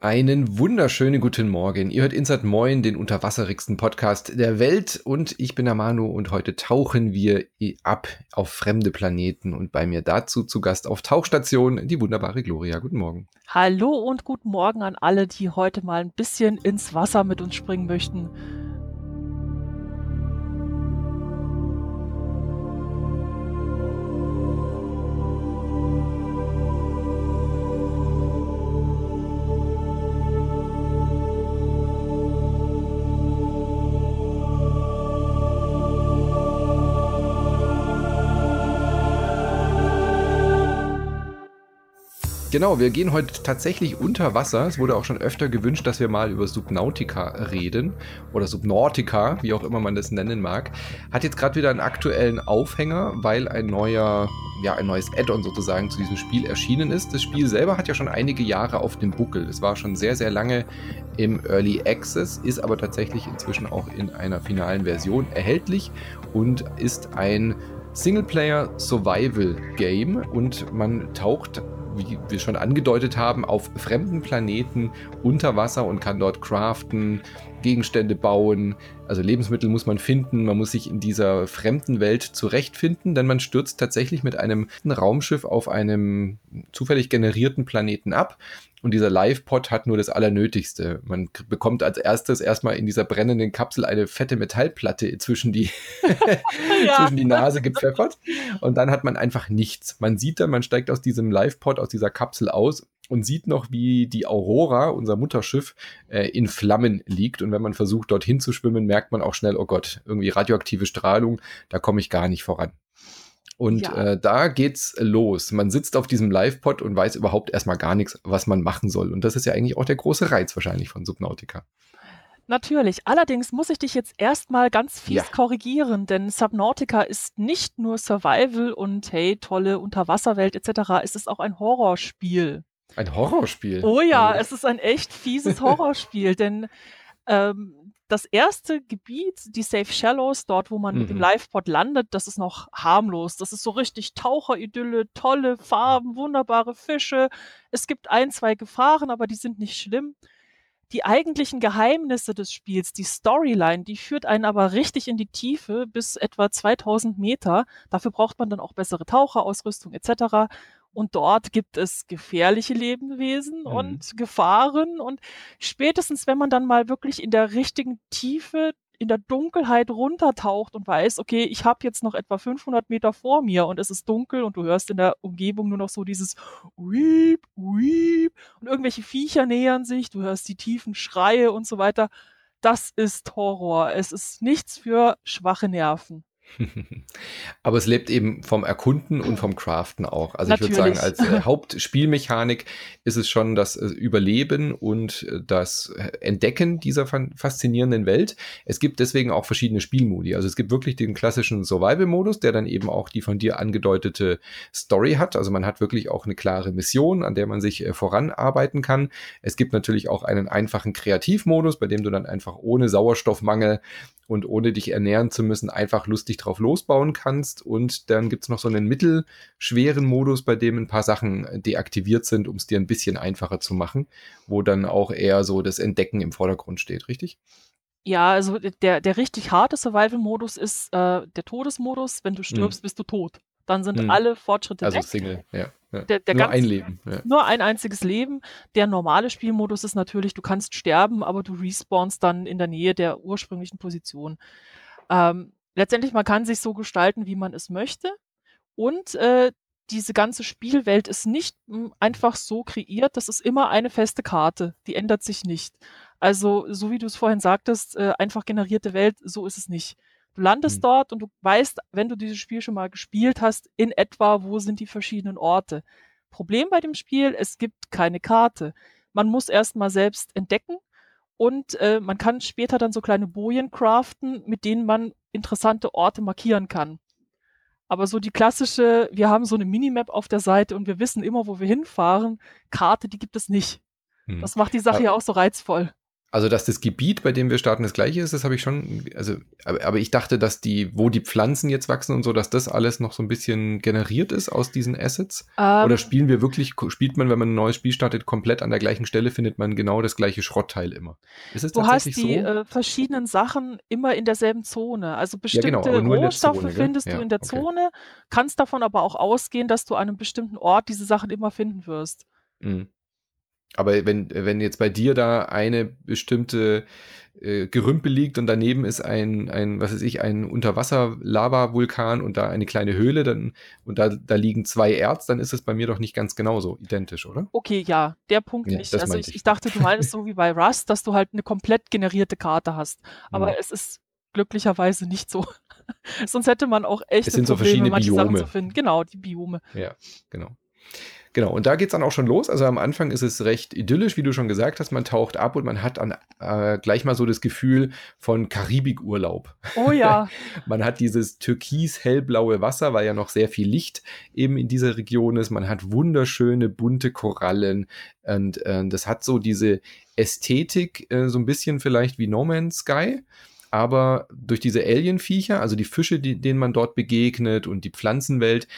Einen wunderschönen guten Morgen. Ihr hört Insert Moin, den unterwasserigsten Podcast der Welt. Und ich bin der Manu und heute tauchen wir ab auf fremde Planeten. Und bei mir dazu zu Gast auf Tauchstation die wunderbare Gloria. Guten Morgen. Hallo und guten Morgen an alle, die heute mal ein bisschen ins Wasser mit uns springen möchten. Genau, wir gehen heute tatsächlich unter Wasser. Es wurde auch schon öfter gewünscht, dass wir mal über Subnautica reden oder Subnautica, wie auch immer man das nennen mag. Hat jetzt gerade wieder einen aktuellen Aufhänger, weil ein neues Add-on sozusagen zu diesem Spiel erschienen ist. Das Spiel selber hat ja schon einige Jahre auf dem Buckel. Es war schon sehr, sehr lange im Early Access, ist aber tatsächlich inzwischen auch in einer finalen Version erhältlich und ist ein Singleplayer-Survival-Game und man taucht, wie wir schon angedeutet haben, auf fremden Planeten unter Wasser und kann dort craften, Gegenstände bauen, also Lebensmittel muss man finden, man muss sich in dieser fremden Welt zurechtfinden, denn man stürzt tatsächlich mit einem Raumschiff auf einem zufällig generierten Planeten ab und dieser Live-Pod hat nur das Allernötigste. Man bekommt als erstes erstmal in dieser brennenden Kapsel eine fette Metallplatte zwischen die Nase gepfeffert und dann hat man einfach nichts. Man sieht dann, man steigt aus diesem Live-Pod, aus dieser Kapsel aus und sieht noch, wie die Aurora, unser Mutterschiff, in Flammen liegt. Und wenn man versucht, dorthin zu schwimmen, merkt man auch schnell, oh Gott, irgendwie radioaktive Strahlung, da komme ich gar nicht voran. Und da geht's los. Man sitzt auf diesem Live-Pod und weiß überhaupt erstmal gar nichts, was man machen soll. Und das ist ja eigentlich auch der große Reiz wahrscheinlich von Subnautica. Natürlich. Allerdings muss ich dich jetzt erstmal ganz fies korrigieren, denn Subnautica ist nicht nur Survival und hey, tolle Unterwasserwelt etc. Es ist auch ein Horrorspiel. Ein Horrorspiel? Oh ja, es ist ein echt fieses Horrorspiel, denn das erste Gebiet, die Safe Shallows, dort wo man mit dem Live-Pod landet, das ist noch harmlos. Das ist so richtig Taucheridylle, tolle Farben, wunderbare Fische. Es gibt 1, 2 Gefahren, aber die sind nicht schlimm. Die eigentlichen Geheimnisse des Spiels, die Storyline, die führt einen aber richtig in die Tiefe bis etwa 2000 Meter. Dafür braucht man dann auch bessere Taucherausrüstung etc. Und dort gibt es gefährliche Lebewesen und Gefahren. Und spätestens, wenn man dann mal wirklich in der richtigen Tiefe, in der Dunkelheit runtertaucht und weiß, okay, ich habe jetzt noch etwa 500 Meter vor mir und es ist dunkel und du hörst in der Umgebung nur noch so dieses Weep, Weep und irgendwelche Viecher nähern sich, du hörst die tiefen Schreie und so weiter. Das ist Horror. Es ist nichts für schwache Nerven. Aber es lebt eben vom Erkunden und vom Craften auch. Also ich würde sagen, als Hauptspielmechanik ist es schon das Überleben und das Entdecken dieser faszinierenden Welt. Es gibt deswegen auch verschiedene Spielmodi. Also es gibt wirklich den klassischen Survival-Modus, der dann eben auch die von dir angedeutete Story hat. Also man hat wirklich auch eine klare Mission, an der man sich voranarbeiten kann. Es gibt natürlich auch einen einfachen Kreativmodus, bei dem du dann einfach ohne Sauerstoffmangel und ohne dich ernähren zu müssen, einfach lustig drauf losbauen kannst. Und dann gibt's noch so einen mittelschweren Modus, bei dem ein paar Sachen deaktiviert sind, um es dir ein bisschen einfacher zu machen, wo dann auch eher so das Entdecken im Vordergrund steht, richtig? Ja, also der richtig harte Survival-Modus ist der Todesmodus. Wenn du stirbst, bist du tot. Dann sind alle Fortschritte weg. Also Single, ja. Nur ein Leben. Ja. Nur ein einziges Leben. Der normale Spielmodus ist natürlich, du kannst sterben, aber du respawnst dann in der Nähe der ursprünglichen Position. Letztendlich, man kann sich so gestalten, wie man es möchte. Und diese ganze Spielwelt ist nicht einfach so kreiert, das ist immer eine feste Karte, die ändert sich nicht. Also, so wie du es vorhin sagtest, einfach generierte Welt, so ist es nicht. Du landest dort und du weißt, wenn du dieses Spiel schon mal gespielt hast, in etwa, wo sind die verschiedenen Orte. Problem bei dem Spiel, es gibt keine Karte. Man muss erst mal selbst entdecken und man kann später dann so kleine Bojen craften, mit denen man interessante Orte markieren kann. Aber so die klassische, wir haben so eine Minimap auf der Seite und wir wissen immer, wo wir hinfahren, Karte, die gibt es nicht. Das macht die Sache ja auch so reizvoll. Also, dass das Gebiet, bei dem wir starten, das gleiche ist, das habe ich schon, also, aber ich dachte, dass wo die Pflanzen jetzt wachsen und so, dass das alles noch so ein bisschen generiert ist aus diesen Assets. Oder Ähm, spielt man, wenn man ein neues Spiel startet, komplett an der gleichen Stelle, findet man genau das gleiche Schrottteil immer. Ist es Du hast tatsächlich die so? verschiedenen Sachen immer in derselben Zone. Also Ja, genau, aber bestimmte nur in der Rohstoffe Zone, gell? findest du Ja, in der okay. Zone, kannst davon aber auch ausgehen, dass du an einem bestimmten Ort diese Sachen immer finden wirst. Mhm. Aber wenn jetzt bei dir da eine bestimmte Gerümpel liegt und daneben ist was weiß ich, ein Unterwasser-Lava-Vulkan und da eine kleine Höhle, und da liegen zwei Erz, dann ist es bei mir doch nicht ganz genauso identisch, oder? Okay, ja, der Punkt Ja, nicht. das Also meinte ich ich. dachte, du meinst so wie bei Rust, dass du halt eine komplett generierte Karte hast. Hm. Aber es ist glücklicherweise nicht so. Sonst hätte man auch Es echte sind so Probleme, verschiedene manche Sachen zu Biome. finden. Genau, die Biome. Ja, genau. Genau, und da geht's dann auch schon los. Also am Anfang ist es recht idyllisch, wie du schon gesagt hast. Man taucht ab und man hat dann gleich mal so das Gefühl von Karibikurlaub. Oh ja. Man hat dieses türkis-hellblaue Wasser, weil ja noch sehr viel Licht eben in dieser Region ist. Man hat wunderschöne, bunte Korallen und das hat so diese Ästhetik, so ein bisschen vielleicht wie No Man's Sky. Aber durch diese Alien-Viecher, also die Fische, denen man dort begegnet und die Pflanzenwelt,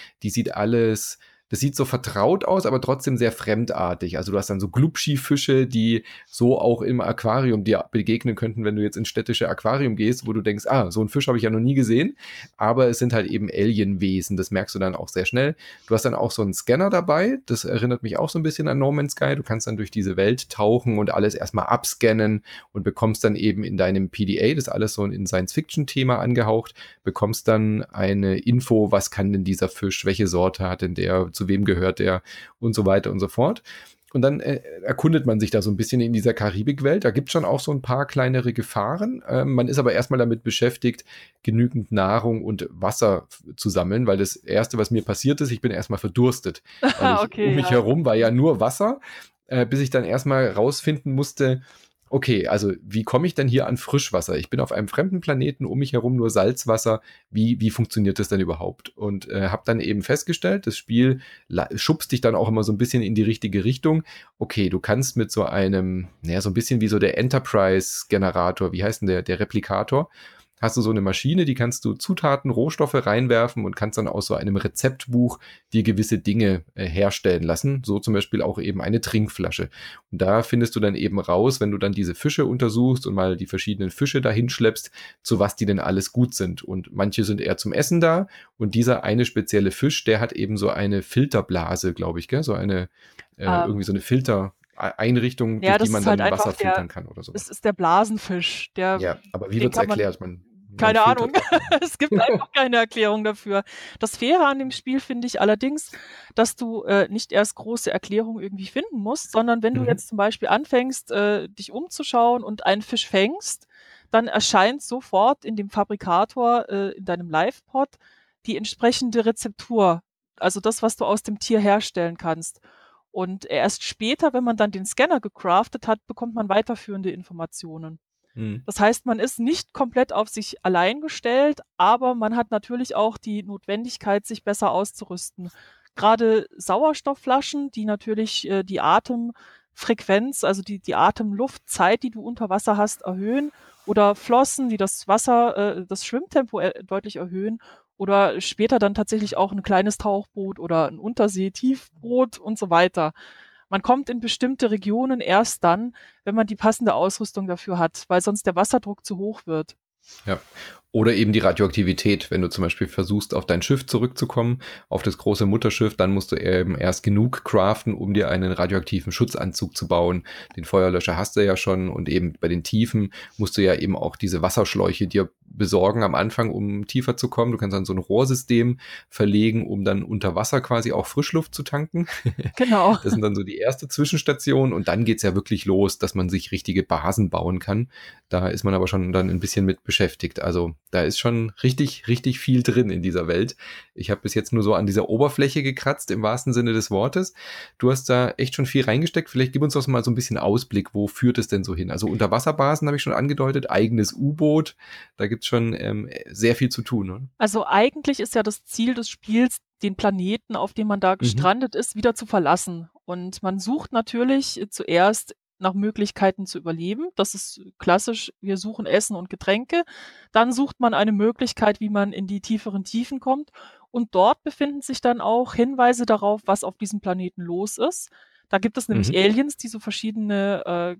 das sieht so vertraut aus, aber trotzdem sehr fremdartig. Also du hast dann so Glubschi-Fische, die so auch im Aquarium dir begegnen könnten, wenn du jetzt ins städtische Aquarium gehst, wo du denkst, so einen Fisch habe ich ja noch nie gesehen. Aber es sind halt eben Alienwesen, das merkst du dann auch sehr schnell. Du hast dann auch so einen Scanner dabei, das erinnert mich auch so ein bisschen an No Man's Sky. Du kannst dann durch diese Welt tauchen und alles erstmal abscannen und bekommst dann eben in deinem PDA, das ist alles so in Science-Fiction-Thema angehaucht, bekommst dann eine Info, was kann denn dieser Fisch, welche Sorte hat denn der, zu wem gehört der und so weiter und so fort. Und dann erkundet man sich da so ein bisschen in dieser Karibikwelt. Da gibt es schon auch so ein paar kleinere Gefahren. Man ist aber erstmal damit beschäftigt, genügend Nahrung und Wasser zu sammeln, weil das Erste, was mir passiert ist, ich bin erstmal verdurstet. Weil Okay, um mich ja. herum war ja nur Wasser, bis ich dann erstmal rausfinden musste, okay, also wie komme ich denn hier an Frischwasser? Ich bin auf einem fremden Planeten, um mich herum nur Salzwasser. Wie funktioniert das denn überhaupt? Und habe dann eben festgestellt, das Spiel schubst dich dann auch immer so ein bisschen in die richtige Richtung. Okay, du kannst mit so einem, naja, so ein bisschen wie so der Enterprise-Generator, wie heißt denn der Replikator, hast du so eine Maschine, die kannst du Zutaten, Rohstoffe reinwerfen und kannst dann aus so einem Rezeptbuch dir gewisse Dinge herstellen lassen. So zum Beispiel auch eben eine Trinkflasche. Und da findest du dann eben raus, wenn du dann diese Fische untersuchst und mal die verschiedenen Fische dahin schleppst, zu was die denn alles gut sind. Und manche sind eher zum Essen da. Und dieser eine spezielle Fisch, der hat eben so eine Filterblase, glaube ich, gell? So eine, irgendwie so eine Filtereinrichtung, Ja, durch die das man ist halt dann Wasser einfach filtern kann oder sowas. es ist der Blasenfisch, Ja, aber wie den wird's kann man erklärt? Man keine Ahnung. filtert Wasser. Es gibt einfach keine Erklärung dafür. Das Faire an dem Spiel finde ich allerdings, dass du nicht erst große Erklärungen irgendwie finden musst, sondern wenn du Mhm. jetzt zum Beispiel anfängst, dich umzuschauen und einen Fisch fängst, dann erscheint sofort in dem Fabrikator, in deinem Live-Pod, die entsprechende Rezeptur. Also das, was du aus dem Tier herstellen kannst. Und erst später, wenn man dann den Scanner gecraftet hat, bekommt man weiterführende Informationen. Mhm. Das heißt, man ist nicht komplett auf sich allein gestellt, aber man hat natürlich auch die Notwendigkeit, sich besser auszurüsten. Gerade Sauerstoffflaschen, die natürlich die Atemfrequenz, also die Atemluftzeit, die du unter Wasser hast, erhöhen, oder Flossen, die das Wasser, das Schwimmtempo deutlich erhöhen, oder später dann tatsächlich auch ein kleines Tauchboot oder ein Unterseetiefboot und so weiter. Man kommt in bestimmte Regionen erst dann, wenn man die passende Ausrüstung dafür hat, weil sonst der Wasserdruck zu hoch wird. Ja. Oder eben die Radioaktivität, wenn du zum Beispiel versuchst, auf dein Schiff zurückzukommen, auf das große Mutterschiff, dann musst du eben erst genug craften, um dir einen radioaktiven Schutzanzug zu bauen. Den Feuerlöscher hast du ja schon und eben bei den Tiefen musst du ja eben auch diese Wasserschläuche dir besorgen am Anfang, um tiefer zu kommen. Du kannst dann so ein Rohrsystem verlegen, um dann unter Wasser quasi auch Frischluft zu tanken. Genau. Das sind dann so die erste Zwischenstation und dann geht's ja wirklich los, dass man sich richtige Basen bauen kann. Da ist man aber schon dann ein bisschen mit beschäftigt. Also da ist schon richtig, richtig viel drin in dieser Welt. Ich habe bis jetzt nur so an dieser Oberfläche gekratzt, im wahrsten Sinne des Wortes. Du hast da echt schon viel reingesteckt. Vielleicht gib uns doch mal so ein bisschen Ausblick. Wo führt es denn so hin? Also Unterwasserbasen habe ich schon angedeutet, eigenes U-Boot. Da gibt's schon sehr viel zu tun, oder? Also eigentlich ist ja das Ziel des Spiels, den Planeten, auf dem man da gestrandet ist, wieder zu verlassen. Und man sucht natürlich zuerst nach Möglichkeiten zu überleben. Das ist klassisch, wir suchen Essen und Getränke. Dann sucht man eine Möglichkeit, wie man in die tieferen Tiefen kommt. Und dort befinden sich dann auch Hinweise darauf, was auf diesem Planeten los ist. Da gibt es nämlich Aliens, die so verschiedene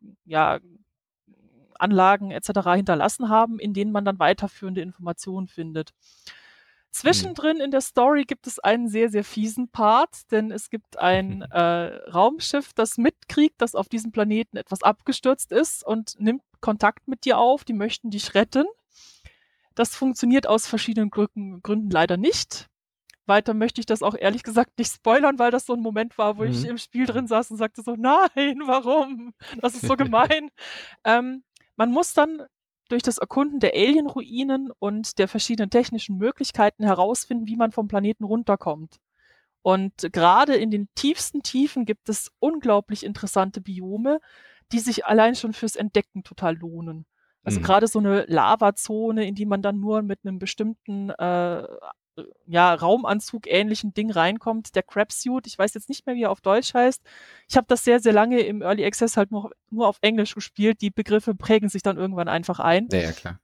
Anlagen etc. hinterlassen haben, in denen man dann weiterführende Informationen findet. Zwischendrin in der Story gibt es einen sehr, sehr fiesen Part, denn es gibt ein Raumschiff, das mitkriegt, dass auf diesem Planeten etwas abgestürzt ist und nimmt Kontakt mit dir auf. Die möchten dich retten. Das funktioniert aus verschiedenen Gründen leider nicht. Weiter möchte ich das auch ehrlich gesagt nicht spoilern, weil das so ein Moment war, wo ich im Spiel drin saß und sagte so, nein, warum? Das ist so gemein. Man muss dann durch das Erkunden der Alien-Ruinen und der verschiedenen technischen Möglichkeiten herausfinden, wie man vom Planeten runterkommt. Und gerade in den tiefsten Tiefen gibt es unglaublich interessante Biome, die sich allein schon fürs Entdecken total lohnen. Also gerade so eine Lavazone, in die man dann nur mit einem bestimmten Raumanzug-ähnlichen Ding reinkommt, der Crabsuit. Ich weiß jetzt nicht mehr, wie er auf Deutsch heißt. Ich habe das sehr, sehr lange im Early Access halt nur auf Englisch gespielt. Die Begriffe prägen sich dann irgendwann einfach ein. Ja, klar.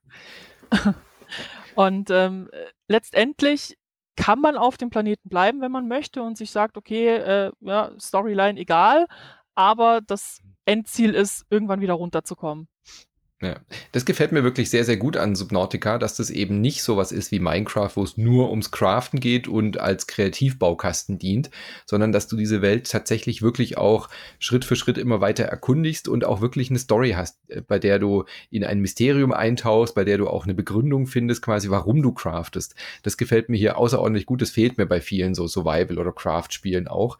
Und letztendlich kann man auf dem Planeten bleiben, wenn man möchte und sich sagt, okay, Storyline egal, aber das Endziel ist, irgendwann wieder runterzukommen. Ja, das gefällt mir wirklich sehr, sehr gut an Subnautica, dass das eben nicht sowas ist wie Minecraft, wo es nur ums Craften geht und als Kreativbaukasten dient, sondern dass du diese Welt tatsächlich wirklich auch Schritt für Schritt immer weiter erkundigst und auch wirklich eine Story hast, bei der du in ein Mysterium eintauchst, bei der du auch eine Begründung findest, quasi warum du craftest. Das gefällt mir hier außerordentlich gut. Das fehlt mir bei vielen so Survival- oder Craft-Spielen auch.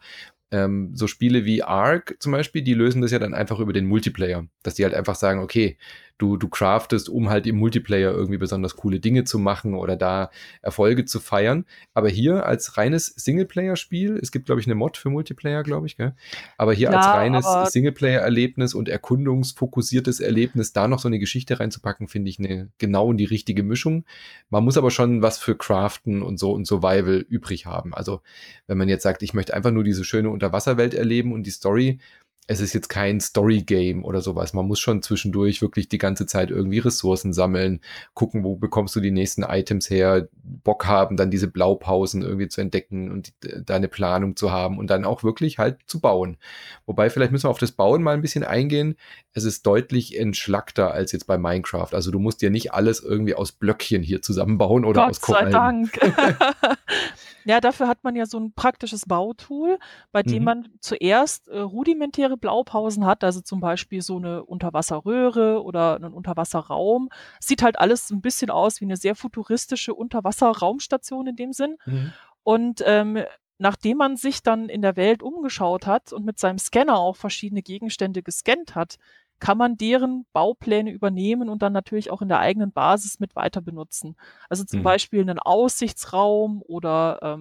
So Spiele wie Ark zum Beispiel, die lösen das ja dann einfach über den Multiplayer, dass die halt einfach sagen, okay, du craftest, um halt im Multiplayer irgendwie besonders coole Dinge zu machen oder da Erfolge zu feiern. Aber hier als reines Singleplayer-Spiel, es gibt, glaube ich, eine Mod für Multiplayer, glaube ich, gell? Aber hier als reines Singleplayer-Erlebnis und erkundungsfokussiertes Erlebnis, da noch so eine Geschichte reinzupacken, finde ich genau die richtige Mischung. Man muss aber schon was für Craften und so und Survival übrig haben. Also wenn man jetzt sagt, ich möchte einfach nur diese schöne Unterwasserwelt erleben und die Story, es ist jetzt kein Story-Game oder sowas. Man muss schon zwischendurch wirklich die ganze Zeit irgendwie Ressourcen sammeln, gucken, wo bekommst du die nächsten Items her, Bock haben, dann diese Blaupausen irgendwie zu entdecken und da eine Planung zu haben und dann auch wirklich halt zu bauen. Wobei, vielleicht müssen wir auf das Bauen mal ein bisschen eingehen. Es ist deutlich entschlackter als jetzt bei Minecraft. Also du musst dir nicht alles irgendwie aus Blöckchen hier zusammenbauen oder aus Korallen. Gott sei Dank. Ja, dafür hat man ja so ein praktisches Bautool, bei dem man zuerst rudimentäre Blaupausen hat, also zum Beispiel so eine Unterwasserröhre oder einen Unterwasserraum. Sieht halt alles ein bisschen aus wie eine sehr futuristische Unterwasserraumstation in dem Sinn. Und nachdem man sich dann in der Welt umgeschaut hat und mit seinem Scanner auch verschiedene Gegenstände gescannt hat, kann man deren Baupläne übernehmen und dann natürlich auch in der eigenen Basis mit weiter benutzen. Also zum Beispiel einen Aussichtsraum oder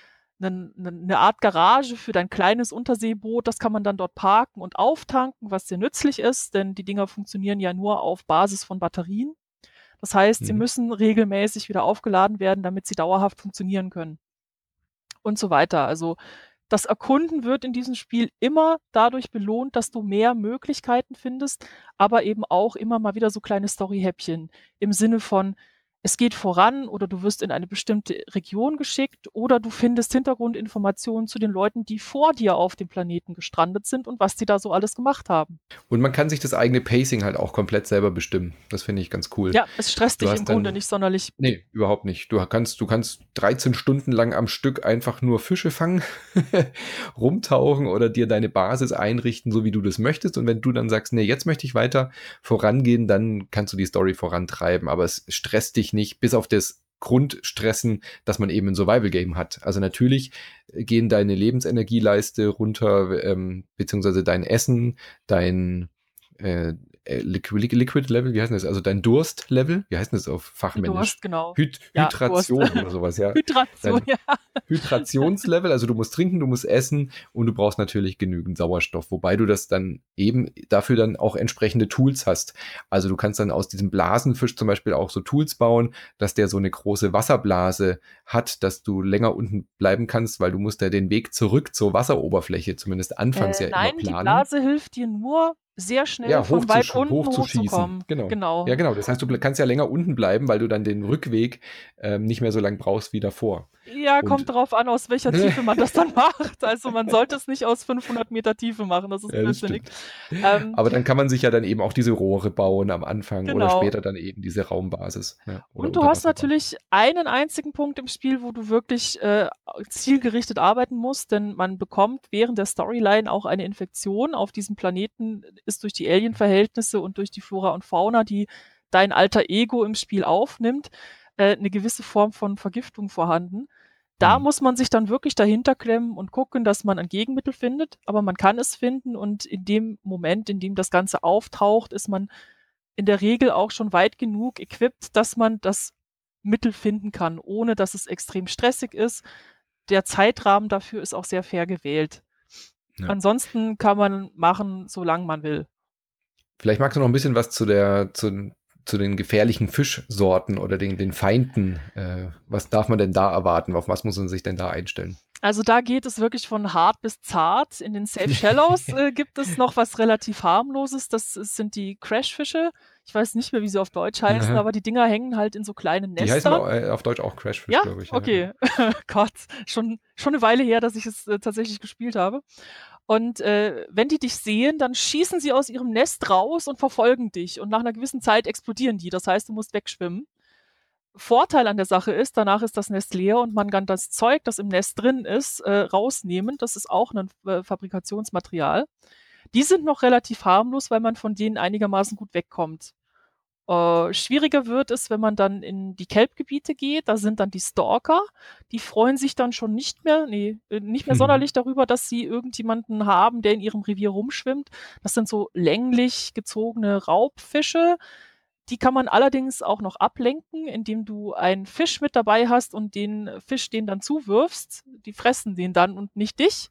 eine Art Garage für dein kleines Unterseeboot, das kann man dann dort parken und auftanken, was sehr nützlich ist, denn die Dinger funktionieren ja nur auf Basis von Batterien. Das heißt, sie müssen regelmäßig wieder aufgeladen werden, damit sie dauerhaft funktionieren können. Und so weiter. Also das Erkunden wird in diesem Spiel immer dadurch belohnt, dass du mehr Möglichkeiten findest, aber eben auch immer mal wieder so kleine Story-Häppchen im Sinne von, es geht voran oder du wirst in eine bestimmte Region geschickt oder du findest Hintergrundinformationen zu den Leuten, die vor dir auf dem Planeten gestrandet sind und was die da so alles gemacht haben. Und man kann sich das eigene Pacing halt auch komplett selber bestimmen. Das finde ich ganz cool. Ja, es stresst dich im Grunde nicht sonderlich. Nee, überhaupt nicht. Du kannst 13 Stunden lang am Stück einfach nur Fische fangen, rumtauchen oder dir deine Basis einrichten, so wie du das möchtest. Und wenn du dann sagst, nee, jetzt möchte ich weiter vorangehen, dann kannst du die Story vorantreiben. Aber es stresst dich nicht, bis auf das Grundstressen, dass man eben ein Survival-Game hat. Also natürlich gehen deine Lebensenergieleiste runter, beziehungsweise dein Essen, dein Liquid Level, wie heißt das? Also dein Durst-Level, wie heißt das auf Fachmännisch? Durst, genau. Hydration oder sowas, ja. Hydration, ja. Hydrationslevel, also du musst trinken, du musst essen und du brauchst natürlich genügend Sauerstoff, wobei du das dann eben dafür dann auch entsprechende Tools hast. Also du kannst dann aus diesem Blasenfisch zum Beispiel auch so Tools bauen, dass der so eine große Wasserblase hat, dass du länger unten bleiben kannst, weil du musst ja den Weg zurück zur Wasseroberfläche zumindest anfangs ja immer planen. Nein, die Blase hilft dir nur sehr schnell Ja, von weit unten hochzuschießen. hochzukommen. Genau. Ja, Genau. genau. Das heißt, du kannst ja länger unten bleiben, weil du dann den Rückweg nicht mehr so lang brauchst wie davor. Ja, kommt Und drauf an, aus welcher Tiefe man das dann macht. Also, man sollte es nicht aus 500 Meter Tiefe machen, das ist ja, das blödsinnig. stimmt. Ähm, Aber dann kann man sich ja dann eben auch diese Rohre bauen am Anfang oder genau. später dann eben diese Raumbasis, ja, oder Und du hast Unterwasserbasis. natürlich einen einzigen Punkt im Spiel, wo du wirklich zielgerichtet arbeiten musst, denn man bekommt während der Storyline auch eine Infektion. Auf diesem Planeten ist durch die Alien-Verhältnisse und durch die Flora und Fauna, die dein alter Ego im Spiel aufnimmt, eine gewisse Form von Vergiftung vorhanden. Da Hm. muss man sich dann wirklich dahinter klemmen und gucken, dass man ein Gegenmittel findet, aber man kann es finden und in dem Moment, in dem das Ganze auftaucht, ist man in der Regel auch schon weit genug equipped, dass man das Mittel finden kann, ohne dass es extrem stressig ist. Der Zeitrahmen dafür ist auch sehr fair gewählt. Ja. Ansonsten kann man machen, solange man will. Vielleicht magst du noch ein bisschen was zu den gefährlichen Fischsorten oder den Feinden. Was darf man denn da erwarten? Auf was muss man sich denn da einstellen? Also da geht es wirklich von hart bis zart. In den Safe Shallows gibt es noch was relativ harmloses. Sind die Crashfische. Ich weiß nicht mehr, wie sie auf Deutsch heißen, aber die Dinger hängen halt in so kleinen Die heißen Nestern. auf Deutsch auch Crashfish, Ja, glaube ich. okay. Gott, schon eine Weile her, dass ich es tatsächlich gespielt habe. Und wenn die dich sehen, dann schießen sie aus ihrem Nest raus und verfolgen dich. Und nach einer gewissen Zeit explodieren die. Das heißt, du musst wegschwimmen. Vorteil an der Sache ist, danach ist das Nest leer und man kann das Zeug, das im Nest drin ist, rausnehmen. Das ist auch ein Fabrikationsmaterial. Die sind noch relativ harmlos, weil man von denen einigermaßen gut wegkommt. Schwieriger wird es, wenn man dann in die Kelpgebiete geht. Da sind dann die Stalker. Die freuen sich dann schon nicht mehr sonderlich darüber, dass sie irgendjemanden haben, der in ihrem Revier rumschwimmt. Das sind so länglich gezogene Raubfische. Die kann man allerdings auch noch ablenken, indem du einen Fisch mit dabei hast und den Fisch den dann zuwirfst. Die fressen den dann und nicht dich.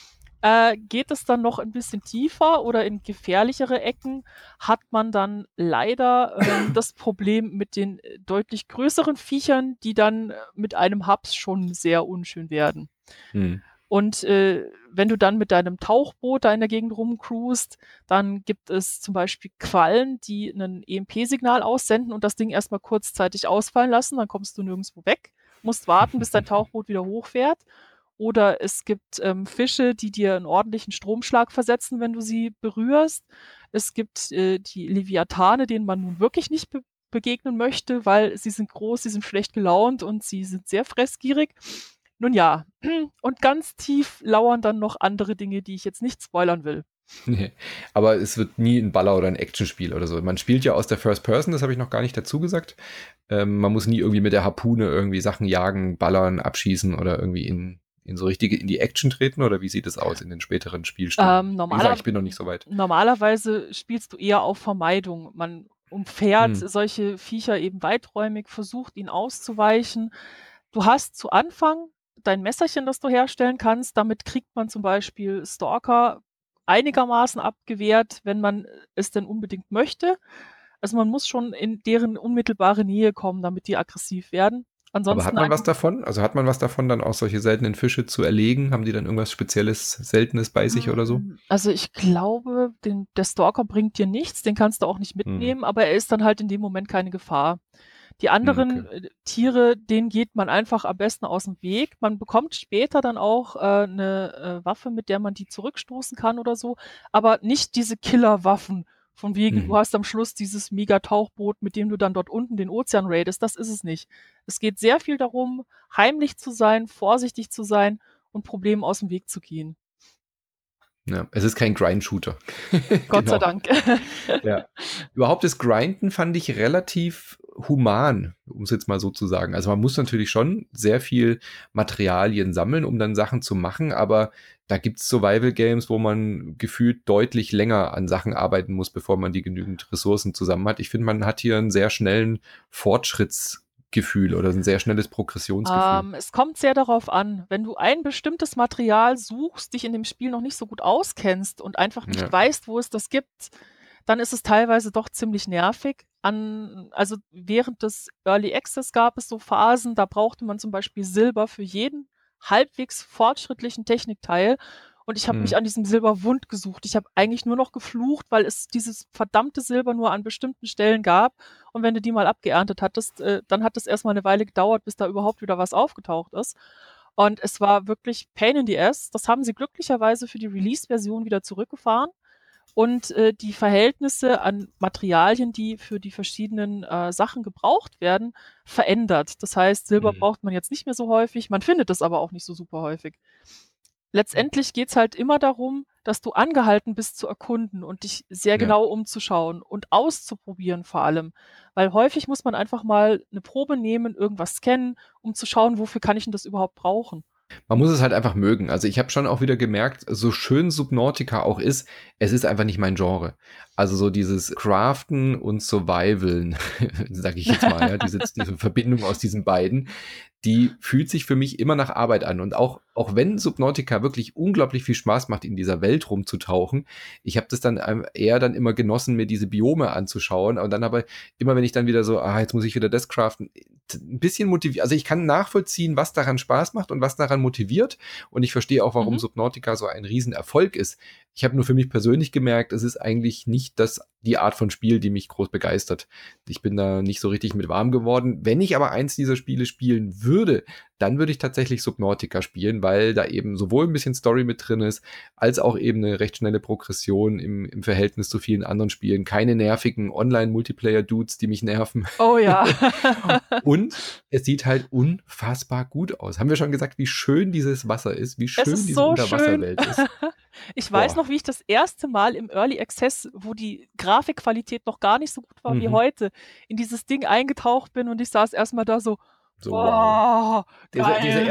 Geht es dann noch ein bisschen tiefer oder in gefährlichere Ecken, hat man dann leider das Problem mit den deutlich größeren Viechern, die dann mit einem Haps schon sehr unschön werden. Hm. Und wenn du dann mit deinem Tauchboot da in der Gegend rumcruist, dann gibt es zum Beispiel Quallen, die ein EMP-Signal aussenden und das Ding erstmal kurzzeitig ausfallen lassen, dann kommst du nirgendwo weg, musst warten, bis dein Tauchboot wieder hochfährt. Oder es gibt Fische, die dir einen ordentlichen Stromschlag versetzen, wenn du sie berührst. Es gibt die Leviathane, denen man nun wirklich nicht begegnen möchte, weil sie sind groß, sie sind schlecht gelaunt und sie sind sehr fressgierig. Nun ja, und ganz tief lauern dann noch andere Dinge, die ich jetzt nicht spoilern will. Nee. Aber es wird nie ein Baller- oder ein Actionspiel oder so. Man spielt ja aus der First Person, das habe ich noch gar nicht dazu gesagt. Man muss nie irgendwie mit der Harpune irgendwie Sachen jagen, ballern, abschießen oder irgendwie in die Action treten, oder wie sieht es aus in den späteren Spielstunden? Wie gesagt, ich bin noch nicht so weit. Normalerweise spielst du eher auf Vermeidung. Man umfährt solche Viecher eben weiträumig, versucht ihnen auszuweichen. Du hast zu Anfang dein Messerchen, das du herstellen kannst. Damit kriegt man zum Beispiel Stalker einigermaßen abgewehrt, wenn man es denn unbedingt möchte. Also man muss schon in deren unmittelbare Nähe kommen, damit die aggressiv werden. Aber hat Ansonsten man was davon? Also hat man was davon, dann auch solche seltenen Fische zu erlegen? Haben die dann irgendwas Spezielles, Seltenes bei sich oder so? Also ich glaube, der Stalker bringt dir nichts, den kannst du auch nicht mitnehmen, aber er ist dann halt in dem Moment keine Gefahr. Die anderen Tiere, denen geht man einfach am besten aus dem Weg. Man bekommt später dann auch eine Waffe, mit der man die zurückstoßen kann oder so, aber nicht diese Killerwaffen. Von wegen, du hast am Schluss dieses Mega-Tauchboot, mit dem du dann dort unten den Ozean raidest. Das ist es nicht. Es geht sehr viel darum, heimlich zu sein, vorsichtig zu sein und Problemen aus dem Weg zu gehen. Ja, es ist kein Grind-Shooter. Gott sei Dank. Ja. Überhaupt das Grinden fand ich relativ human, um es jetzt mal so zu sagen. Also man muss natürlich schon sehr viel Materialien sammeln, um dann Sachen zu machen, aber da gibt es Survival-Games, wo man gefühlt deutlich länger an Sachen arbeiten muss, bevor man die genügend Ressourcen zusammen hat. Ich finde, man hat hier einen sehr schnellen Fortschrittsgefühl oder ein sehr schnelles Progressionsgefühl. Es kommt sehr darauf an. Wenn du ein bestimmtes Material suchst, dich in dem Spiel noch nicht so gut auskennst und einfach nicht weißt, wo es das gibt, dann ist es teilweise doch ziemlich nervig. Also während des Early Access gab es so Phasen, da brauchte man zum Beispiel Silber für jeden halbwegs fortschrittlichen Technikteil. und ich habe mich an diesem Silber wund gesucht. Ich habe eigentlich nur noch geflucht, weil es dieses verdammte Silber nur an bestimmten Stellen gab und wenn du die mal abgeerntet hattest, dann hat es erst mal 'ne Weile gedauert, bis da überhaupt wieder was aufgetaucht ist. Und es war wirklich Pain in the Ass. Das haben sie glücklicherweise für die Release-Version wieder zurückgefahren und, die Verhältnisse an Materialien, die für die verschiedenen, Sachen gebraucht werden, verändert. Das heißt, Silber braucht man jetzt nicht mehr so häufig, man findet es aber auch nicht so super häufig. Letztendlich geht's halt immer darum, dass du angehalten bist zu erkunden und dich sehr Ja. genau umzuschauen und auszuprobieren vor allem. Weil häufig muss man einfach mal 'ne Probe nehmen, irgendwas scannen, um zu schauen, wofür kann ich denn das überhaupt brauchen? Man muss es halt einfach mögen. Also ich habe schon auch wieder gemerkt, so schön Subnautica auch ist, es ist einfach nicht mein Genre. Also so dieses Craften und Survivalen, sage ich jetzt mal, ja, diese Verbindung aus diesen beiden, die fühlt sich für mich immer nach Arbeit an. Und auch wenn Subnautica wirklich unglaublich viel Spaß macht, in dieser Welt rumzutauchen, ich habe das dann eher dann immer genossen, mir diese Biome anzuschauen. Und dann aber immer, wenn ich dann wieder so, jetzt muss ich wieder das craften, ein bisschen motiviert. Also ich kann nachvollziehen, was daran Spaß macht und was daran motiviert. Und ich verstehe auch, warum Subnautica so ein Riesenerfolg ist. Ich habe nur für mich persönlich gemerkt, es ist eigentlich nicht die Art von Spiel, die mich groß begeistert. Ich bin da nicht so richtig mit warm geworden. Wenn ich aber eins dieser Spiele spielen würde, dann würde ich tatsächlich Subnautica spielen, weil da eben sowohl ein bisschen Story mit drin ist, als auch eben eine recht schnelle Progression im Verhältnis zu vielen anderen Spielen. Keine nervigen Online-Multiplayer-Dudes, die mich nerven. Oh ja. Und es sieht halt unfassbar gut aus. Haben wir schon gesagt, wie schön dieses Wasser ist, wie schön diese so Unterwasserwelt ist. Ich weiß noch, wie ich das erste Mal im Early Access, wo die Grafikqualität noch gar nicht so gut war wie heute, in dieses Ding eingetaucht bin und ich saß erst mal da so, wow. Dieser geil.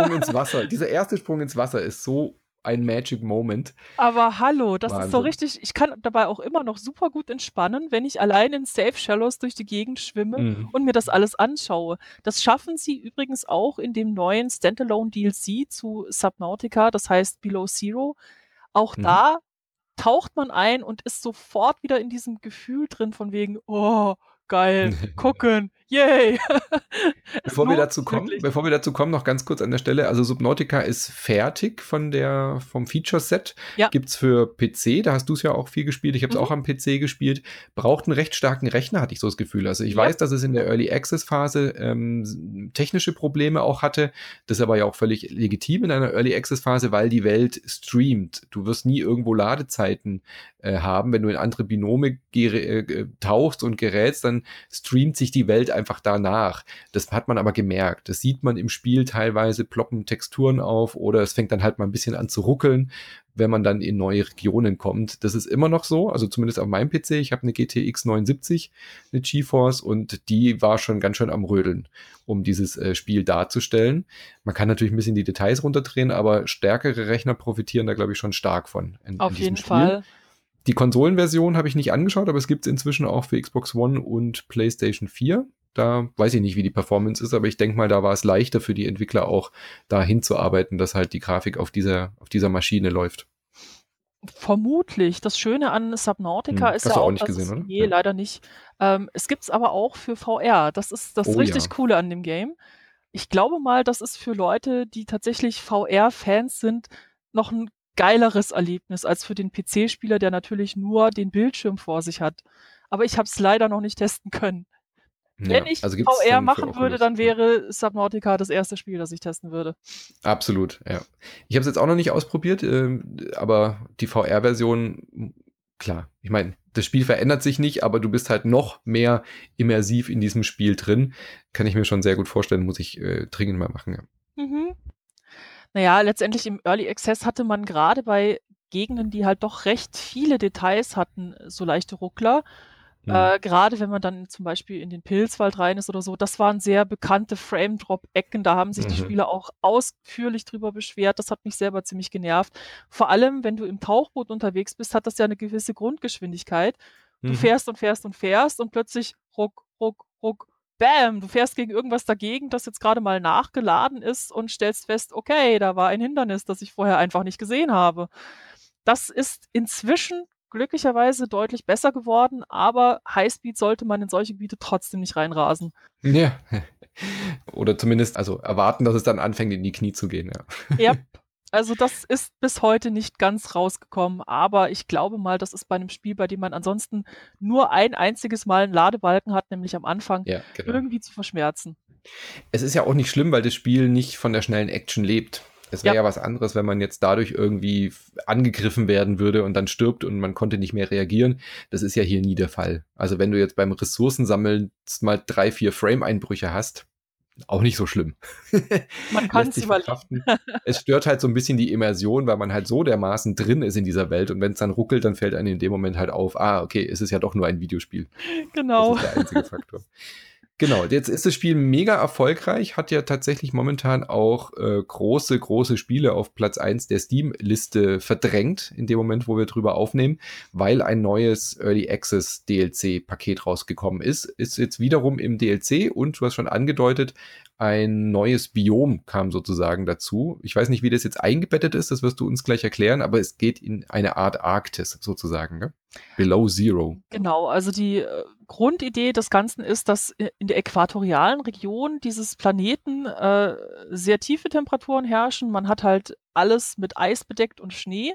erste Sprung ins Wasser ist so ein Magic Moment. Aber hallo, das ist so Wahnsinn. richtig, ich kann dabei auch immer noch super gut entspannen, wenn ich allein in Safe Shallows durch die Gegend schwimme und mir das alles anschaue. Das schaffen sie übrigens auch in dem neuen Standalone DLC zu Subnautica, das heißt Below Zero. Auch da taucht man ein und ist sofort wieder in diesem Gefühl drin von wegen, oh, geil, gucken, yay. Bevor wir dazu kommen, noch ganz kurz an der Stelle. Also Subnautica ist fertig vom Feature-Set. Ja. Gibt's für PC, da hast du es ja auch viel gespielt. Ich habe es auch am PC gespielt. Braucht einen recht starken Rechner, hatte ich so das Gefühl. Also ich weiß, dass es in der Early Access-Phase technische Probleme auch hatte. Das ist aber ja auch völlig legitim in einer Early Access-Phase, weil die Welt streamt. Du wirst nie irgendwo Ladezeiten haben. Wenn du in andere Binome tauchst und gerätst, dann streamt sich die Welt einfach danach. Das hat man aber gemerkt. Das sieht man im Spiel teilweise, ploppen Texturen auf oder es fängt dann halt mal ein bisschen an zu ruckeln, wenn man dann in neue Regionen kommt. Das ist immer noch so, also zumindest auf meinem PC. Ich habe eine GTX 79, eine GeForce und die war schon ganz schön am Rödeln, um dieses Spiel darzustellen. Man kann natürlich ein bisschen die Details runterdrehen, aber stärkere Rechner profitieren da, glaube ich, schon stark von. Auf jeden Fall. Die Konsolenversion habe ich nicht angeschaut, aber es gibt es inzwischen auch für Xbox One und PlayStation 4. Da weiß ich nicht, wie die Performance ist, aber ich denke mal, da war es leichter für die Entwickler auch, da hinzuarbeiten, dass halt die Grafik auf dieser Maschine läuft. Vermutlich. Das Schöne an Subnautica ist Hast ja du auch, nicht gesehen, oder? Nee, leider nicht. Es gibt's aber auch für VR. Das ist das richtig Coole an dem Game. Ich glaube mal, das ist für Leute, die tatsächlich VR-Fans sind, noch ein geileres Erlebnis als für den PC-Spieler, der natürlich nur den Bildschirm vor sich hat. Aber ich habe es leider noch nicht testen können. Wenn ich VR machen würde, dann wäre Subnautica das erste Spiel, das ich testen würde. Absolut, ja. Ich habe es jetzt auch noch nicht ausprobiert, aber die VR-Version, klar, ich meine, das Spiel verändert sich nicht, aber du bist halt noch mehr immersiv in diesem Spiel drin. Kann ich mir schon sehr gut vorstellen, muss ich dringend mal machen. Ja. Naja, letztendlich im Early Access hatte man gerade bei Gegenden, die halt doch recht viele Details hatten, so leichte Ruckler. Gerade wenn man dann zum Beispiel in den Pilzwald rein ist oder so, das waren sehr bekannte Frame-Drop-Ecken, da haben sich die Spieler auch ausführlich drüber beschwert, das hat mich selber ziemlich genervt. Vor allem, wenn du im Tauchboot unterwegs bist, hat das ja eine gewisse Grundgeschwindigkeit. Du fährst und fährst und fährst und plötzlich ruck, ruck, ruck, bam, du fährst gegen irgendwas dagegen, das jetzt gerade mal nachgeladen ist und stellst fest, okay, da war ein Hindernis, das ich vorher einfach nicht gesehen habe. Das ist inzwischen glücklicherweise deutlich besser geworden, aber Highspeed sollte man in solche Gebiete trotzdem nicht reinrasen. Ja. Oder zumindest erwarten, dass es dann anfängt, in die Knie zu gehen, ja. Ja. Also das ist bis heute nicht ganz rausgekommen, aber ich glaube mal, das ist bei einem Spiel, bei dem man ansonsten nur ein einziges Mal einen Ladebalken hat, nämlich am Anfang, Ja, genau. irgendwie zu verschmerzen. Es ist ja auch nicht schlimm, weil das Spiel nicht von der schnellen Action lebt. Es wäre Ja. ja was anderes, wenn man jetzt dadurch irgendwie angegriffen werden würde und dann stirbt und man konnte nicht mehr reagieren. Das ist ja hier nie der Fall. Also wenn du jetzt beim Ressourcensammeln mal 3, 4 Frame-Einbrüche hast, auch nicht so schlimm. Man kann Lässt es sich überleben. verkraften. Es stört halt so ein bisschen die Immersion, weil man halt so dermaßen drin ist in dieser Welt und wenn es dann ruckelt, dann fällt einem in dem Moment halt auf, okay, es ist ja doch nur ein Videospiel. Genau. Das ist der einzige Faktor. Genau, jetzt ist das Spiel mega erfolgreich, hat ja tatsächlich momentan auch große Spiele auf Platz 1 der Steam-Liste verdrängt, in dem Moment, wo wir drüber aufnehmen, weil ein neues Early Access DLC-Paket rausgekommen ist. Ist jetzt wiederum im DLC und du hast schon angedeutet, ein neues Biom kam sozusagen dazu. Ich weiß nicht, wie das jetzt eingebettet ist, das wirst du uns gleich erklären, aber es geht in eine Art Arktis sozusagen, ne? Below Zero. Genau, also die Grundidee des Ganzen ist, dass in der äquatorialen Region dieses Planeten sehr tiefe Temperaturen herrschen. Man hat halt alles mit Eis bedeckt und Schnee.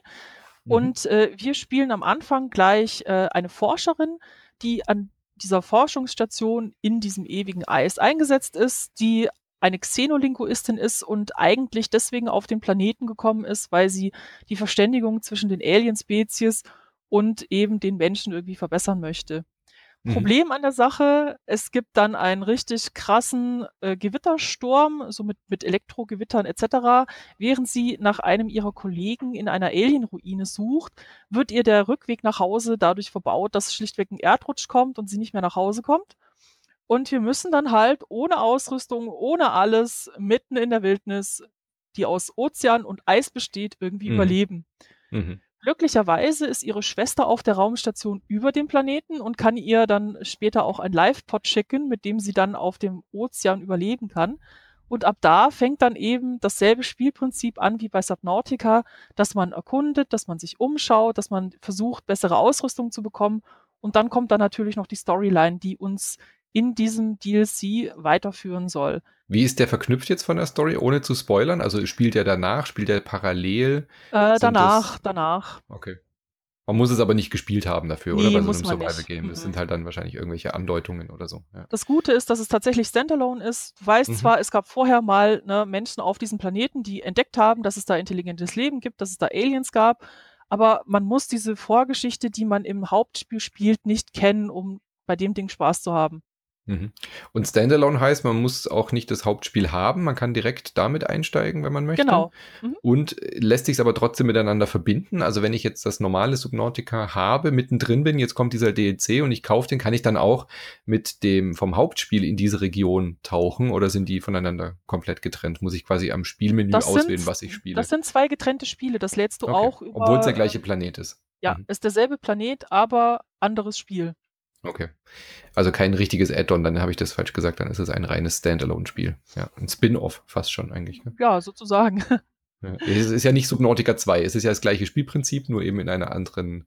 Und wir spielen am Anfang gleich eine Forscherin, die an dieser Forschungsstation in diesem ewigen Eis eingesetzt ist, die eine Xenolinguistin ist und eigentlich deswegen auf den Planeten gekommen ist, weil sie die Verständigung zwischen den Alien-Spezies und eben den Menschen irgendwie verbessern möchte. Problem an der Sache, es gibt dann einen richtig krassen Gewittersturm, so mit Elektrogewittern etc. Während sie nach einem ihrer Kollegen in einer Alien-Ruine sucht, wird ihr der Rückweg nach Hause dadurch verbaut, dass schlichtweg ein Erdrutsch kommt und sie nicht mehr nach Hause kommt. Und wir müssen dann halt ohne Ausrüstung, ohne alles, mitten in der Wildnis, die aus Ozean und Eis besteht, irgendwie überleben. Glücklicherweise ist ihre Schwester auf der Raumstation über dem Planeten und kann ihr dann später auch ein Live-Pod schicken, mit dem sie dann auf dem Ozean überleben kann. Und ab da fängt dann eben dasselbe Spielprinzip an wie bei Subnautica, dass man erkundet, dass man sich umschaut, dass man versucht, bessere Ausrüstung zu bekommen. Und dann kommt dann natürlich noch die Storyline, die uns in diesem DLC weiterführen soll. Wie ist der verknüpft jetzt von der Story, ohne zu spoilern? Also spielt er danach, spielt er parallel? Danach. Okay. Man muss es aber nicht gespielt haben dafür, Nee, oder? Bei so muss einem man Survival-Game. nicht. Das sind halt dann wahrscheinlich irgendwelche Andeutungen oder so. Ja. Das Gute ist, dass es tatsächlich Standalone ist. Du weißt zwar, es gab vorher mal Menschen auf diesem Planeten, die entdeckt haben, dass es da intelligentes Leben gibt, dass es da Aliens gab, aber man muss diese Vorgeschichte, die man im Hauptspiel spielt, nicht kennen, um bei dem Ding Spaß zu haben. Und Standalone heißt, man muss auch nicht das Hauptspiel haben, man kann direkt damit einsteigen, wenn man möchte. Genau. Und lässt sich es aber trotzdem miteinander verbinden. Also wenn ich jetzt das normale Subnautica habe, mittendrin bin, jetzt kommt dieser DLC und ich kaufe den, kann ich dann auch mit dem vom Hauptspiel in diese Region tauchen oder sind die voneinander komplett getrennt? Muss ich quasi am Spielmenü auswählen, was ich spiele? Das sind 2 getrennte Spiele, das lädst du auch über... Obwohl es der gleiche Planet ist. Ja, ist derselbe Planet, aber anderes Spiel. Okay. Also kein richtiges Add-on, dann habe ich das falsch gesagt, dann ist es ein reines Standalone-Spiel. Ja, ein Spin-off fast schon eigentlich. Ne? Ja, sozusagen. Ja, es ist ja nicht Subnautica 2, es ist ja das gleiche Spielprinzip, nur eben mit einer anderen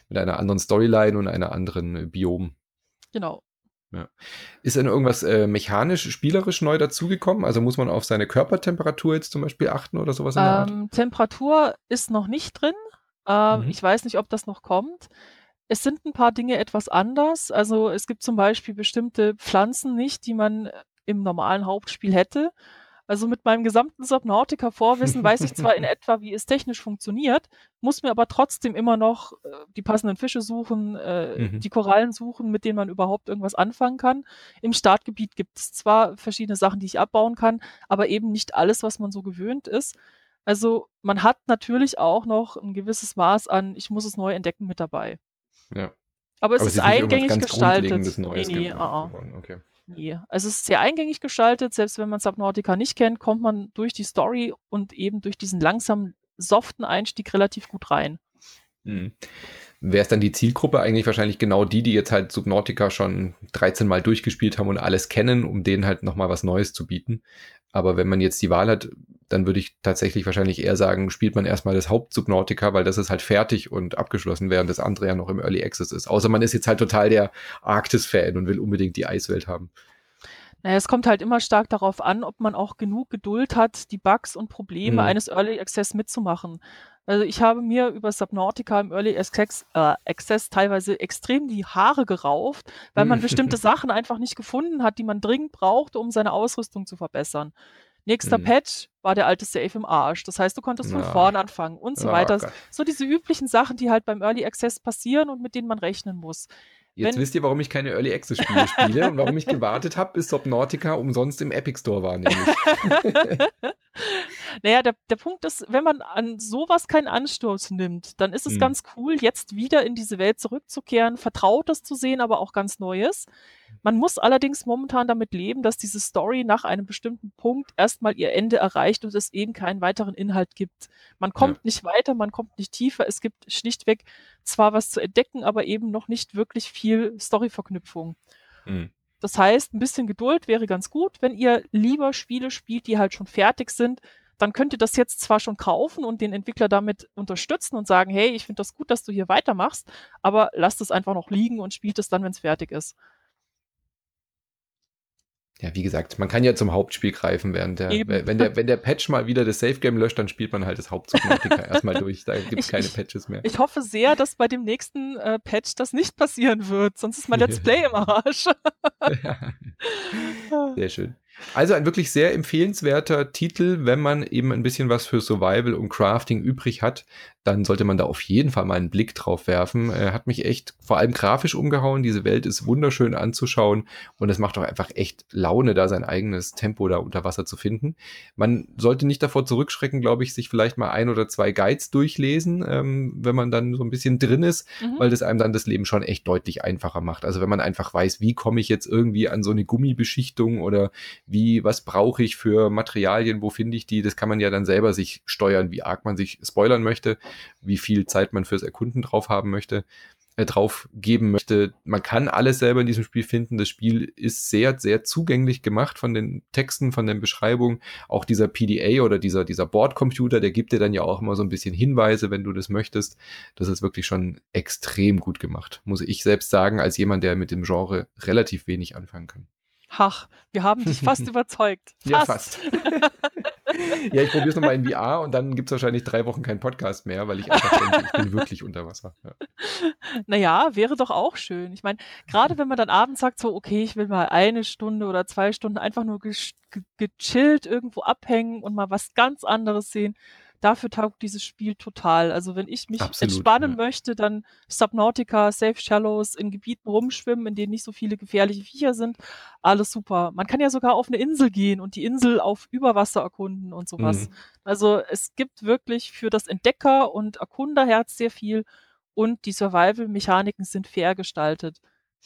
Storyline und einer anderen Biom. Genau. Ja. Ist denn irgendwas mechanisch, spielerisch neu dazugekommen? Also muss man auf seine Körpertemperatur jetzt zum Beispiel achten oder sowas in der Art? Temperatur ist noch nicht drin. Ich weiß nicht, ob das noch kommt. Es sind ein paar Dinge etwas anders. Also, es gibt zum Beispiel bestimmte Pflanzen nicht, die man im normalen Hauptspiel hätte. Also, mit meinem gesamten Subnautica-Vorwissen weiß ich zwar in etwa, wie es technisch funktioniert, muss mir aber trotzdem immer noch die passenden Fische suchen, die Korallen suchen, mit denen man überhaupt irgendwas anfangen kann. Im Startgebiet gibt es zwar verschiedene Sachen, die ich abbauen kann, aber eben nicht alles, was man so gewöhnt ist. Also, man hat natürlich auch noch ein gewisses Maß an „Ich muss es neu entdecken" mit dabei. Ja. Aber es Aber ist es ist nicht irgendwas eingängig ganz gestaltet. Grundlegendes Neues Ne. geworden. Okay. Ne. Also, es ist sehr eingängig gestaltet. Selbst wenn man Subnautica nicht kennt, kommt man durch die Story und eben durch diesen langsamen, soften Einstieg relativ gut rein. Wäre es dann die Zielgruppe eigentlich wahrscheinlich genau die jetzt halt Subnautica schon 13 Mal durchgespielt haben und alles kennen, um denen halt nochmal was Neues zu bieten. Aber wenn man jetzt die Wahl hat, dann würde ich tatsächlich wahrscheinlich eher sagen, spielt man erstmal das Haupt-Subnautica, weil das ist halt fertig und abgeschlossen, während das andere ja noch im Early Access ist. Außer man ist jetzt halt total der Arktis-Fan und will unbedingt die Eiswelt haben. Naja, es kommt halt immer stark darauf an, ob man auch genug Geduld hat, die Bugs und Probleme Mhm. eines Early Access mitzumachen. Also ich habe mir über Subnautica im Early Access teilweise extrem die Haare gerauft, weil man bestimmte Sachen einfach nicht gefunden hat, die man dringend brauchte, um seine Ausrüstung zu verbessern. Nächster Mhm. Patch war der alte Save im Arsch. Das heißt, du konntest von Ja. vorn anfangen und so Oh weiter. Gott. So diese üblichen Sachen, die halt beim Early Access passieren und mit denen man rechnen muss. Jetzt wisst ihr, warum ich keine Early Access Spiele spiele und warum ich gewartet habe, bis Subnautica umsonst im Epic Store war, nämlich. Naja, der Punkt ist, wenn man an sowas keinen Anstoß nimmt, dann ist es Mhm. ganz cool, jetzt wieder in diese Welt zurückzukehren, Vertrautes zu sehen, aber auch ganz Neues. Man muss allerdings momentan damit leben, dass diese Story nach einem bestimmten Punkt erstmal ihr Ende erreicht und es eben keinen weiteren Inhalt gibt. Man Ja. kommt nicht weiter, man kommt nicht tiefer. Es gibt schlichtweg zwar was zu entdecken, aber eben noch nicht wirklich viel Storyverknüpfung. Mhm. Das heißt, ein bisschen Geduld wäre ganz gut. Wenn ihr lieber Spiele spielt, die halt schon fertig sind, dann könnt ihr das jetzt zwar schon kaufen und den Entwickler damit unterstützen und sagen, hey, ich finde das gut, dass du hier weitermachst, aber lasst es einfach noch liegen und spielt es dann, wenn es fertig ist. Ja, wie gesagt, man kann ja zum Hauptspiel greifen, Eben. wenn der Patch mal wieder das Safe Game löscht, dann spielt man halt das Hauptsubnautica erstmal durch. Da gibt es Ich, keine ich, Patches mehr. ich hoffe sehr, dass bei dem nächsten Patch das nicht passieren wird, sonst ist mein Let's Play im Arsch. Sehr schön. Also ein wirklich sehr empfehlenswerter Titel, wenn man eben ein bisschen was für Survival und Crafting übrig hat, dann sollte man da auf jeden Fall mal einen Blick drauf werfen. Hat mich echt vor allem grafisch umgehauen. Diese Welt ist wunderschön anzuschauen und es macht auch einfach echt Laune, da sein eigenes Tempo da unter Wasser zu finden. Man sollte nicht davor zurückschrecken, glaube ich, sich vielleicht mal 1 oder 2 Guides durchlesen, wenn man dann so ein bisschen drin ist, Mhm. weil das einem dann das Leben schon echt deutlich einfacher macht. Also wenn man einfach weiß, wie komme ich jetzt irgendwie an so eine Gummibeschichtung oder was brauche ich für Materialien, wo finde ich die, das kann man ja dann selber sich steuern, wie arg man sich spoilern möchte, wie viel Zeit man fürs Erkunden drauf haben möchte, drauf geben möchte. Man kann alles selber in diesem Spiel finden. Das Spiel ist sehr, sehr zugänglich gemacht von den Texten, von den Beschreibungen. Auch dieser PDA oder dieser Bordcomputer, der gibt dir dann ja auch immer so ein bisschen Hinweise, wenn du das möchtest. Das ist wirklich schon extrem gut gemacht, muss ich selbst sagen, als jemand, der mit dem Genre relativ wenig anfangen kann. Ach, wir haben dich fast überzeugt. Ja, Fast. fast. Ja, ich probiere es nochmal in VR und dann gibt es wahrscheinlich 3 Wochen keinen Podcast mehr, weil ich einfach denke, ich bin wirklich unter Wasser. Ja. Naja, wäre doch auch schön. Ich meine, gerade wenn man dann abends sagt, so, okay, ich will mal 1 Stunde oder 2 Stunden einfach nur gechillt irgendwo abhängen und mal was ganz anderes sehen, dafür taugt dieses Spiel total. Also wenn ich mich Absolut. entspannen Ja. möchte, dann Subnautica, Safe Shallows, in Gebieten rumschwimmen, in denen nicht so viele gefährliche Viecher sind, alles super. Man kann ja sogar auf eine Insel gehen und die Insel auf Überwasser erkunden und sowas. Also es gibt wirklich für das Entdecker- und Erkunderherz sehr viel und die Survival-Mechaniken sind fair gestaltet.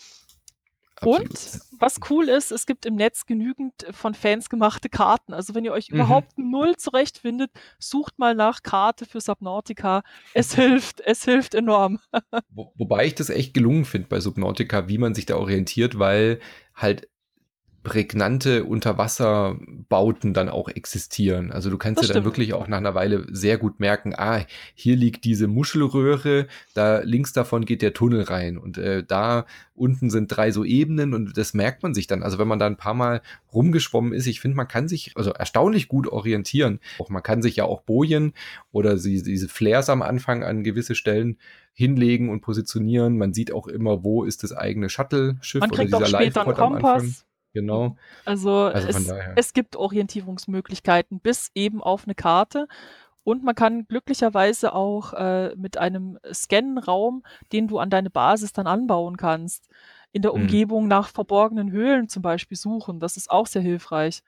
Absolut. Und was cool ist, es gibt im Netz genügend von Fans gemachte Karten. Also wenn ihr euch überhaupt null zurechtfindet, sucht mal nach Karte für Subnautica. Es hilft enorm. Wobei ich das echt gelungen finde bei Subnautica, wie man sich da orientiert, weil halt prägnante Unterwasserbauten dann auch existieren. Also du kannst Das dir dann stimmt. wirklich auch nach einer Weile sehr gut merken, hier liegt diese Muschelröhre, da links davon geht der Tunnel rein und da unten sind 3 so Ebenen und das merkt man sich dann. Also wenn man da ein paar Mal rumgeschwommen ist, ich finde, man kann sich also erstaunlich gut orientieren. Auch man kann sich ja auch Bojen oder diese Flares am Anfang an gewisse Stellen hinlegen und positionieren. Man sieht auch immer, wo ist das eigene Shuttle-Schiff Man oder kriegt auch dieser später einen Live-Pod am Anfang. Kompass. Genau. Also Also von daher. es gibt Orientierungsmöglichkeiten bis eben auf eine Karte. Und man kann glücklicherweise auch mit einem Scan-Raum, den du an deine Basis dann anbauen kannst, in der Umgebung nach verborgenen Höhlen zum Beispiel suchen. Das ist auch sehr hilfreich.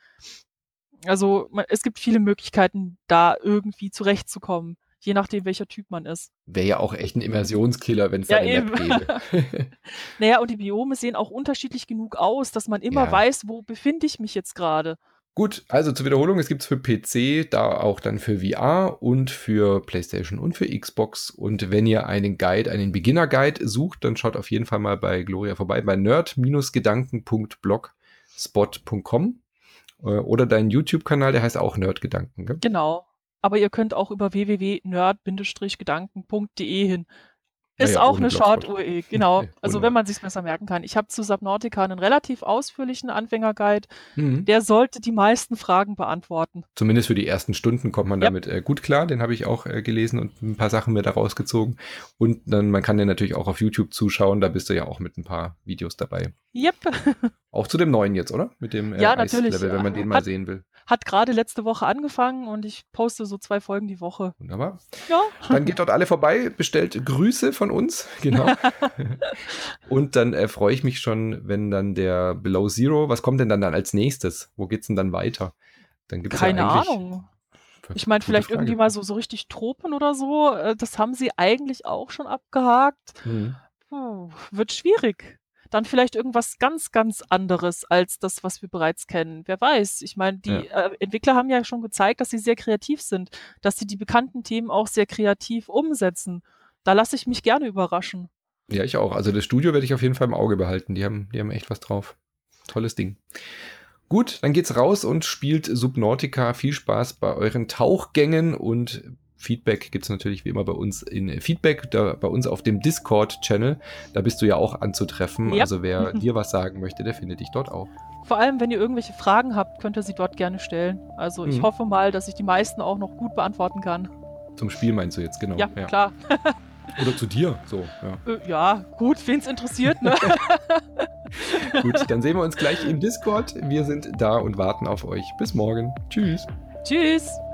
Also es gibt viele Möglichkeiten, da irgendwie zurechtzukommen, je nachdem, welcher Typ man ist. Wäre ja auch echt ein Immersionskiller, wenn es da Ja, eine Map eben. gäbe. Naja, und die Biome sehen auch unterschiedlich genug aus, dass man immer Ja. weiß, wo befinde ich mich jetzt gerade. Gut, also zur Wiederholung, es gibt es für PC, da auch dann für VR und für PlayStation und für Xbox. Und wenn ihr einen Guide, einen Beginner-Guide sucht, dann schaut auf jeden Fall mal bei Gloria vorbei, bei nerd-gedanken.blogspot.com oder deinen YouTube-Kanal, der heißt auch Nerdgedanken, gell? Genau. Aber ihr könnt auch über www.nerd-gedanken.de hin. Ist Naja, auch ohne eine Blogspot. Short-UE, genau. Okay, Also, wunderbar. wenn man sich's besser merken kann. Ich habe zu Subnautica einen relativ ausführlichen Anfängerguide. Mhm. Der sollte die meisten Fragen beantworten. Zumindest für die ersten Stunden kommt man Yep. damit gut klar. Den habe ich auch gelesen und ein paar Sachen mir da rausgezogen. Und dann, man kann den natürlich auch auf YouTube zuschauen. Da bist du ja auch mit ein paar Videos dabei. Yep. Auch zu dem neuen jetzt, oder? Mit dem Ja, natürlich. Eislevel, wenn man den mal sehen will. Hat gerade letzte Woche angefangen und ich poste so 2 Folgen die Woche. Wunderbar. Ja. Dann geht dort alle vorbei, bestellt Grüße von uns. Genau. Und dann freue ich mich schon, wenn dann der Below Zero, was kommt denn dann als nächstes? Wo geht's denn dann weiter? Dann gibt's Keine ja eigentlich, Ahnung. Ich meine, gute vielleicht Frage. irgendwie mal so richtig Tropen oder so. Das haben sie eigentlich auch schon abgehakt. Mhm. Wird schwierig. Dann vielleicht irgendwas ganz, ganz anderes als das, was wir bereits kennen. Wer weiß. Ich meine, die Entwickler haben ja schon gezeigt, dass sie sehr kreativ sind, dass sie die bekannten Themen auch sehr kreativ umsetzen. Da lasse ich mich gerne überraschen. Ja, ich auch. Also das Studio werde ich auf jeden Fall im Auge behalten. Die haben echt was drauf. Tolles Ding. Gut, dann geht's raus und spielt Subnautica. Viel Spaß bei euren Tauchgängen und Feedback gibt's natürlich wie immer bei uns in Feedback, da bei uns auf dem Discord-Channel. Da bist du ja auch anzutreffen. Ja. Also wer dir was sagen möchte, der findet dich dort auch. Vor allem, wenn ihr irgendwelche Fragen habt, könnt ihr sie dort gerne stellen. Also ich hoffe mal, dass ich die meisten auch noch gut beantworten kann. Zum Spiel meinst du jetzt, genau. Ja, klar. Oder zu dir, so. Ja. Ja, gut, wen's interessiert, ne? Gut, dann sehen wir uns gleich im Discord. Wir sind da und warten auf euch. Bis morgen. Tschüss. Tschüss.